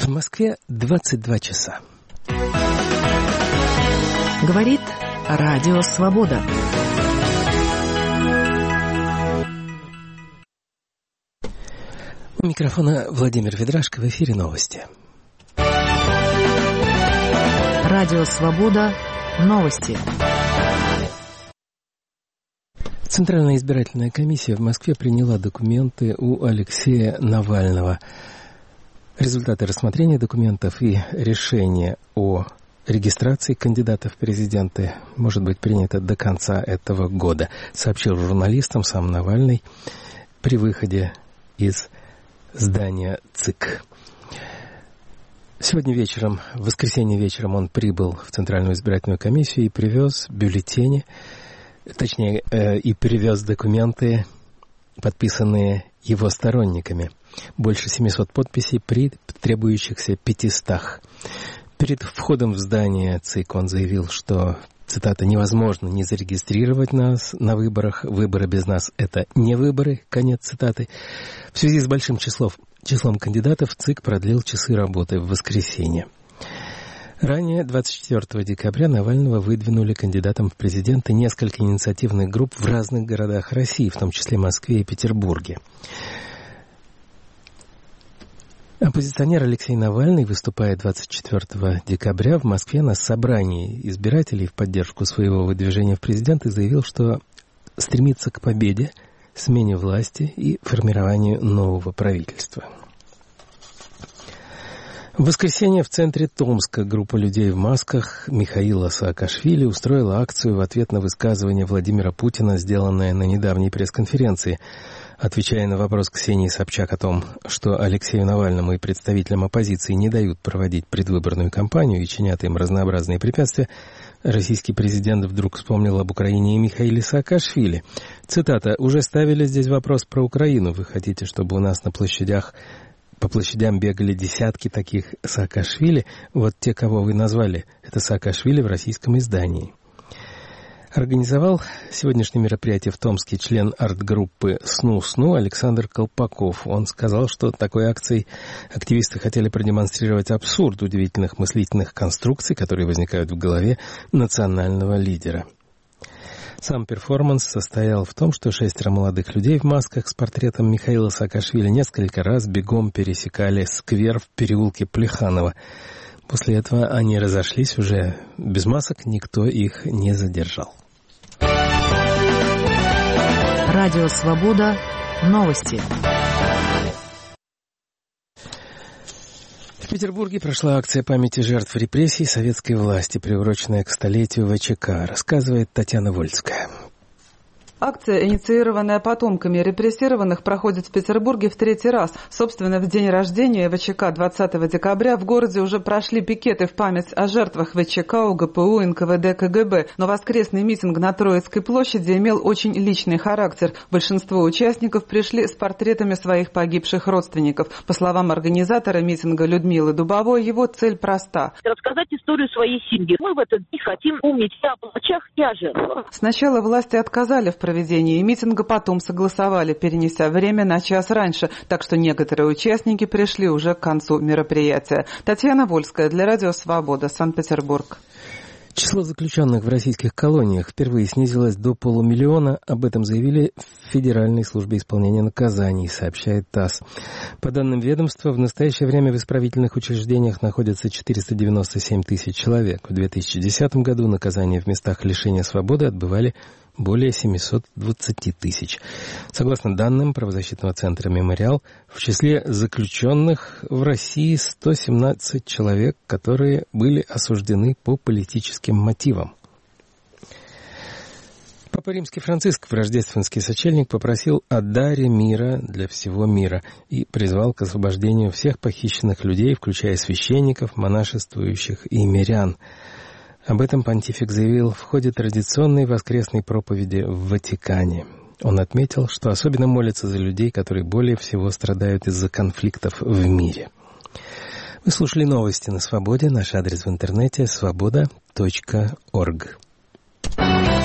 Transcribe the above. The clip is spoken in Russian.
В Москве 22 часа. Говорит Радио Свобода. У микрофона Владимир Ведрашко, в эфире новости. Радио Свобода. Новости. Центральная избирательная комиссия в Москве приняла документы у Алексея Навального. Результаты рассмотрения документов и решение о регистрации кандидатов в президенты может быть принято до конца этого года, сообщил журналистам сам Навальный при выходе из здания ЦИК. Сегодня вечером, в воскресенье вечером, он прибыл в Центральную избирательную комиссию и привез бюллетени, точнее, и привез документы, подписанные его сторонниками. Больше 700 подписей при требующихся 500. Перед входом в здание ЦИК он заявил, что, цитата, «невозможно не зарегистрировать нас на выборах. Выборы без нас – это не выборы», конец цитаты. В связи с большим числом кандидатов ЦИК продлил часы работы в воскресенье. Ранее, 24 декабря, Навального выдвинули кандидатом в президенты несколько инициативных групп в разных городах России, в том числе Москве и Петербурге. Оппозиционер Алексей Навальный, выступая 24 декабря в Москве на собрании избирателей в поддержку своего выдвижения в президенты, заявил, что стремится к победе, смене власти и формированию нового правительства. В воскресенье в центре Томска группа людей в масках Михаила Саакашвили устроила акцию в ответ на высказывание Владимира Путина, сделанное на недавней пресс-конференции. Отвечая на вопрос Ксении Собчак о том, что Алексею Навальному и представителям оппозиции не дают проводить предвыборную кампанию и чинят им разнообразные препятствия, российский президент вдруг вспомнил об Украине и Михаиле Саакашвили. Цитата: «Уже ставили здесь вопрос про Украину. Вы хотите, чтобы у нас по площадям бегали десятки таких Саакашвили? Вот те, кого вы назвали, это Саакашвили в российском издании». Организовал сегодняшнее мероприятие в Томске член арт-группы «СНУ-СНУ» Александр Колпаков. Он сказал, что такой акцией активисты хотели продемонстрировать абсурд удивительных мыслительных конструкций, которые возникают в голове национального лидера. Сам перформанс состоял в том, что 6 молодых людей в масках с портретом Михаила Саакашвили несколько раз бегом пересекали сквер в переулке Плеханова. После этого они разошлись уже без масок, никто их не задержал. Радио Свобода. Новости. В Петербурге прошла акция памяти жертв репрессий советской власти, приуроченная к столетию ВЧК, рассказывает Татьяна Вольская. Акция, инициированная потомками репрессированных, проходит в Петербурге в 3-й раз. Собственно, в день рождения ВЧК 20 декабря в городе уже прошли пикеты в память о жертвах ВЧК, УГПУ, НКВД, КГБ. Но воскресный митинг на Троицкой площади имел очень личный характер. Большинство участников пришли с портретами своих погибших родственников. По словам организатора митинга Людмилы Дубовой, его цель проста. Рассказать историю своей семьи. Мы в этот день хотим помнить и о палачах, и о жертвах. Сначала власти отказали в проведении митинга, потом согласовали, перенеся время на час раньше, так что некоторые участники пришли уже к концу мероприятия. Татьяна Вольская для Радио Свобода, Санкт-Петербург. Число заключенных в российских колониях впервые снизилось до 500 000. Об этом заявили в Федеральной службе исполнения наказаний, сообщает ТАСС. По данным ведомства, в настоящее время в исправительных учреждениях находится 497 тысяч человек. В 2010 году наказания в местах лишения свободы отбывали более 720 тысяч. Согласно данным правозащитного центра «Мемориал», в числе заключенных в России 117 человек, которые были осуждены по политическим мотивам. Папа Римский Франциск в рождественский сочельник попросил о даре мира для всего мира и призвал к освобождению всех похищенных людей, включая священников, монашествующих и мирян. Об этом понтифик заявил в ходе традиционной воскресной проповеди в Ватикане. Он отметил, что особенно молится за людей, которые более всего страдают из-за конфликтов в мире. Вы слушали новости на Свободе. Наш адрес в интернете — svoboda.org.